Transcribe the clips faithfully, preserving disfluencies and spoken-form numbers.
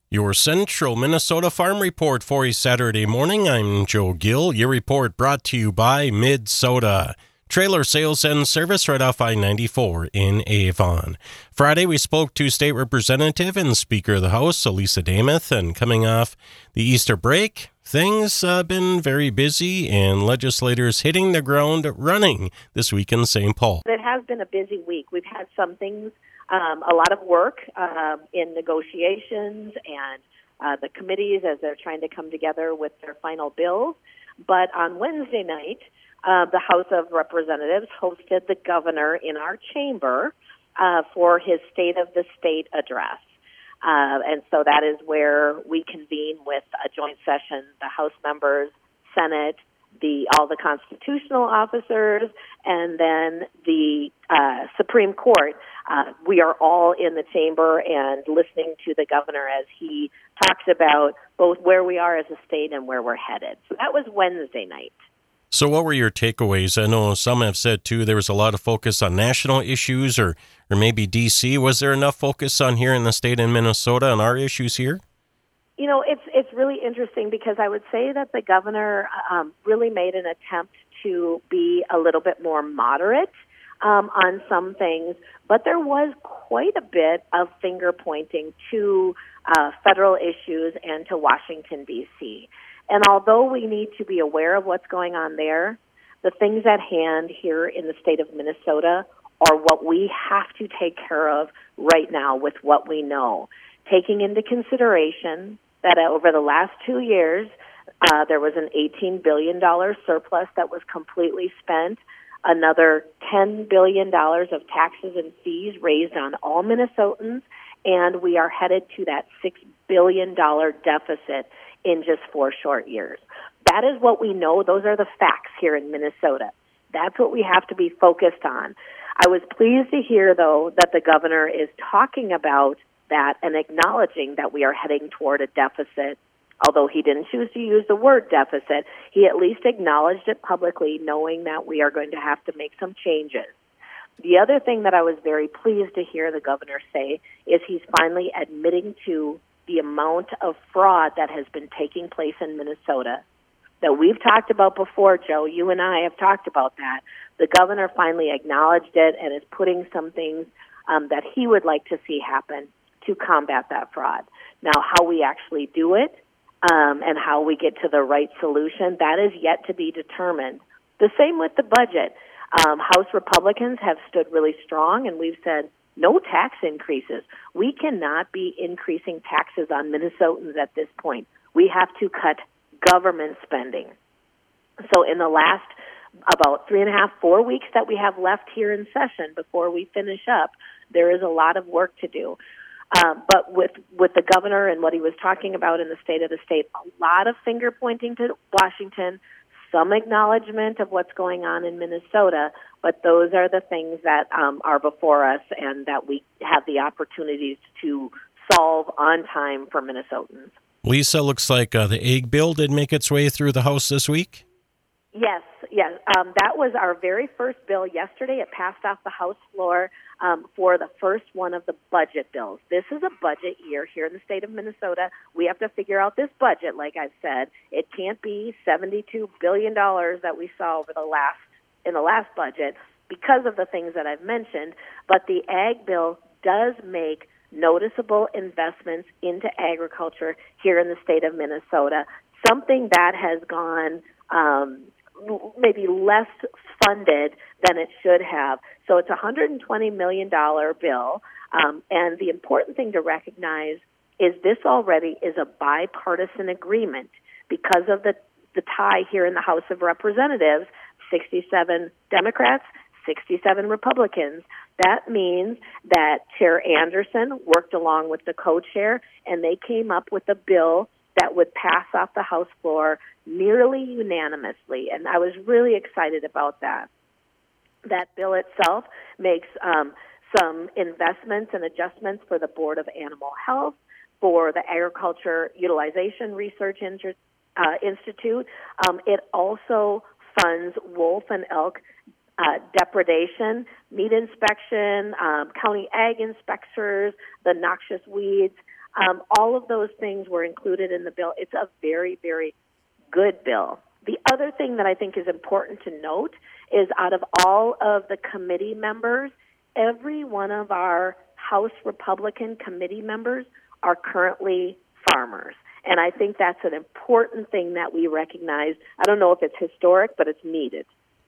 Your Central Minnesota Farm Report for a Saturday morning. I'm Joe Gill. Your report brought to you by Mid-Soda. Trailer sales and service right off I ninety-four in Avon. Friday, we spoke to State Representative and Speaker of the House, Elisa Dameth, and coming off the Easter break, things have uh, been very busy and legislators hitting the ground running this week in Saint Paul. It has been a busy week. We've had some things, um, a lot of work um, in negotiations and uh, the committees as they're trying to come together with their final bills. But on Wednesday night, Uh, the House of Representatives hosted the governor in our chamber uh, for his State of the State address. Uh, and so that is where we convene with a joint session, the House members, Senate, the all the constitutional officers, and then the uh, Supreme Court. Uh, we are all in the chamber and listening to the governor as he talks about both where we are as a state and where we're headed. So that was Wednesday night. So what were your takeaways? I know some have said, too, there was a lot of focus on national issues or, or maybe D C. Was there enough focus on here in the state in Minnesota on our issues here? You know, it's it's really interesting because I would say that the governor um, really made an attempt to be a little bit more moderate um, on some things, but there was quite a bit of finger-pointing to uh, federal issues and to Washington, D C. And although we need to be aware of what's going on there, the things at hand here in the state of Minnesota are what we have to take care of right now with what we know, taking into consideration that over the last two years, uh, there was an eighteen billion dollars surplus that was completely spent, another ten billion dollars of taxes and fees raised on all Minnesotans, and we are headed to that six billion dollars deficit in just four short years. That is what we know. Those are the facts here in Minnesota. That's what we have to be focused on. I was pleased to hear, though, that the governor is talking about that and acknowledging that we are heading toward a deficit. Although he didn't choose to use the word deficit, he at least acknowledged it publicly, knowing that we are going to have to make some changes. The other thing that I was very pleased to hear the governor say is he's finally admitting to the amount of fraud that has been taking place in Minnesota that we've talked about before, Joe. You and I have talked about that. The governor finally acknowledged it and is putting some things um, that he would like to see happen to combat that fraud. Now, how we actually do it um, and how we get to the right solution, that is yet to be determined. The same with the budget. Um, House Republicans have stood really strong, and we've said, no tax increases. We cannot be increasing taxes on Minnesotans at this point. We have to cut government spending. So in the last about three and a half, four weeks that we have left here in session before we finish up, there is a lot of work to do. Um, but with, with the governor and what he was talking about in the State of the State, a lot of finger pointing to Washington, some acknowledgement of what's going on in Minnesota, but those are the things that um, are before us and that we have the opportunities to solve on time for Minnesotans. Lisa, looks like uh, the egg bill did make its way through the House this week? Yes, yes. Um, that was our very first bill yesterday. It passed off the House floor um, for the first one of the budget bills. This is a budget year here in the state of Minnesota. We have to figure out this budget, like I've said. It can't be seventy-two billion dollars that we saw over the last in the last budget because of the things that I've mentioned. But the ag bill does make noticeable investments into agriculture here in the state of Minnesota, something that has gone um, maybe less funded than it should have. So it's a one hundred twenty million dollars bill, um, and the important thing to recognize is this already is a bipartisan agreement because of the, the tie here in the House of Representatives, sixty-seven Democrats, sixty-seven Republicans. That means that Chair Anderson worked along with the co-chair, and they came up with a bill that would pass off the House floor nearly unanimously, and I was really excited about that. That bill itself makes um, some investments and adjustments for the Board of Animal Health, for the Agriculture Utilization Research Inter- uh, Institute. Um, it also funds wolf and elk uh, depredation, meat inspection, um, county ag inspectors, the noxious weeds. Um, all of those things were included in the bill. It's a very, very good bill. The other thing that I think is important to note is out of all of the committee members, every one of our House Republican committee members are currently farmers. And I think that's an important thing that we recognize. I don't know if it's historic, but it's needed.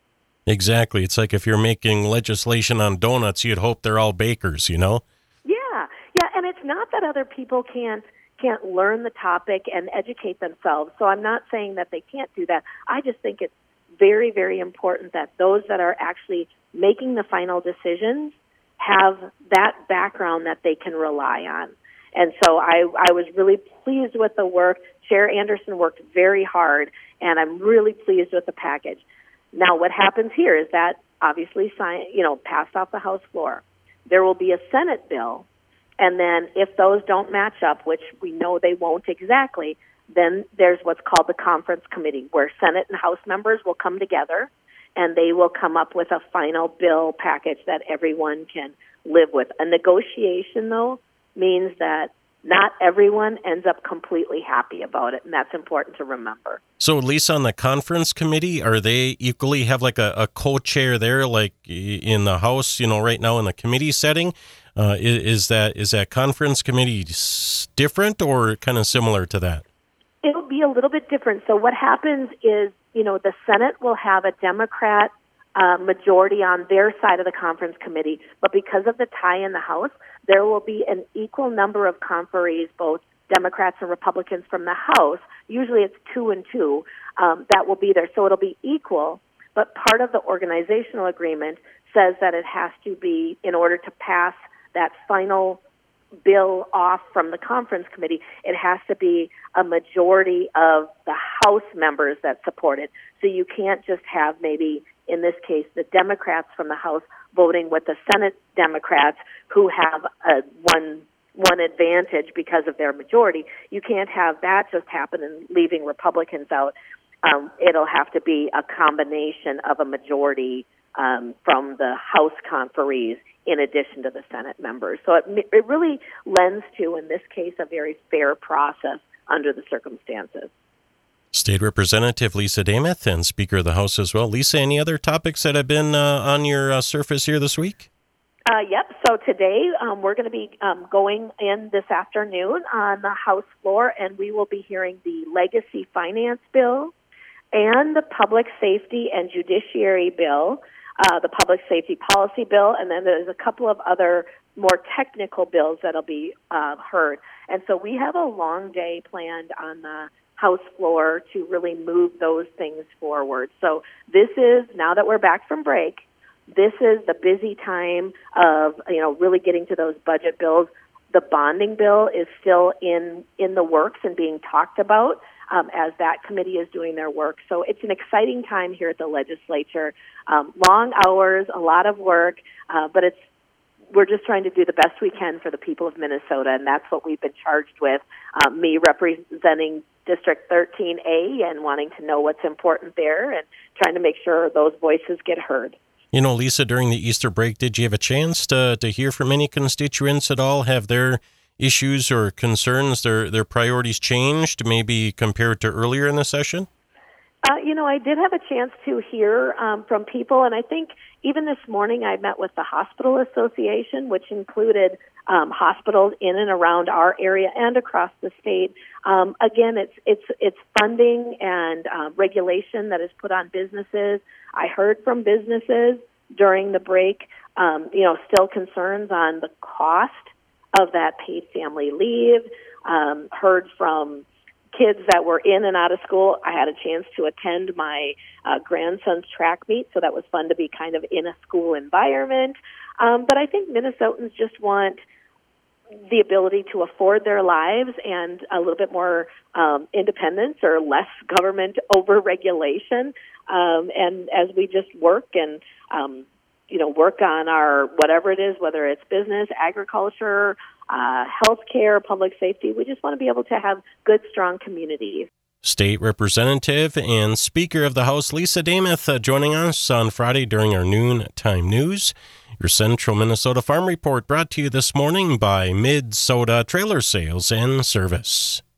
Exactly. It's like if you're making legislation on donuts, you'd hope they're all bakers, you know? Yeah. Yeah, and it's not that other people can't can't learn the topic and educate themselves. So I'm not saying that they can't do that. I just think it's very, very important that those that are actually making the final decisions have that background that they can rely on. And so I, I was really pleased with the work. Chair Anderson worked very hard, and I'm really pleased with the package. Now, what happens here is that obviously, you know, passed off the House floor. There will be a Senate bill, and then if those don't match up, which we know they won't exactly, then there's what's called the conference committee, where Senate and House members will come together, and they will come up with a final bill package that everyone can live with. A negotiation, though, means that not everyone ends up completely happy about it, and that's important to remember. So, Lisa, on the conference committee, are they equally have like a, a co-chair there, like in the House, you know, right now in the committee setting? Uh, is, is that is that conference committee different or kind of similar to that? It'll be a little bit different. So what happens is, you know, the Senate will have a Democrat uh, majority on their side of the conference committee, but because of the tie in the House, there will be an equal number of conferees, both Democrats and Republicans from the House. Usually it's two and two um, that will be there. So it'll be equal, but part of the organizational agreement says that it has to be, in order to pass that final bill off from the conference committee, it has to be a majority of the House members that support it. So you can't just have maybe, in this case, the Democrats from the House voting with the Senate Democrats who have a one one advantage because of their majority. You can't have that just happen and leaving Republicans out. Um, it'll have to be a combination of a majority um, from the House conferees in addition to the Senate members. So it, it really lends to, in this case, a very fair process under the circumstances. State Representative Lisa Demuth and Speaker of the House as well. Lisa, any other topics that have been uh, on your uh, surface here this week? Uh, yep. So today um, we're going to be um, going in this afternoon on the House floor, and we will be hearing the Legacy Finance Bill and the Public Safety and Judiciary Bill, uh, the Public Safety Policy Bill, and then there's a couple of other more technical bills that'll be uh, heard. And so we have a long day planned on the House floor to really move those things forward. So this is, now that we're back from break, this is the busy time of, you know, really getting to those budget bills. The bonding bill is still in, in the works and being talked about um, as that committee is doing their work. So it's an exciting time here at the legislature. Um, long hours, a lot of work, uh, but it's we're just trying to do the best we can for the people of Minnesota, and that's what we've been charged with, um, me representing District thirteen A and wanting to know what's important there and trying to make sure those voices get heard. You know, Lisa, during the Easter break, did you have a chance to to hear from any constituents at all? Have their issues or concerns, their their priorities changed, maybe compared to earlier in the session? Uh, you know, I did have a chance to hear um, from people, and I think even this morning I met with the Hospital Association, which included um, hospitals in and around our area and across the state. Um, again, it's it's it's funding and uh, regulation that is put on businesses. I heard from businesses during the break, um, you know, still concerns on the cost of that paid family leave. Um, heard from kids that were in and out of school. I had a chance to attend my uh, grandson's track meet, so that was fun to be kind of in a school environment. Um, but I think Minnesotans just want the ability to afford their lives and a little bit more um, independence or less government over-regulation. Um, and as we just work and, um, you know, work on our whatever it is, whether it's business, agriculture, Uh, healthcare, public safety. We just want to be able to have good, strong communities. State Representative and Speaker of the House, Lisa Demuth, uh, joining us on Friday during our noontime news. Your Central Minnesota Farm Report brought to you this morning by Mid-Soda Trailer Sales and Service.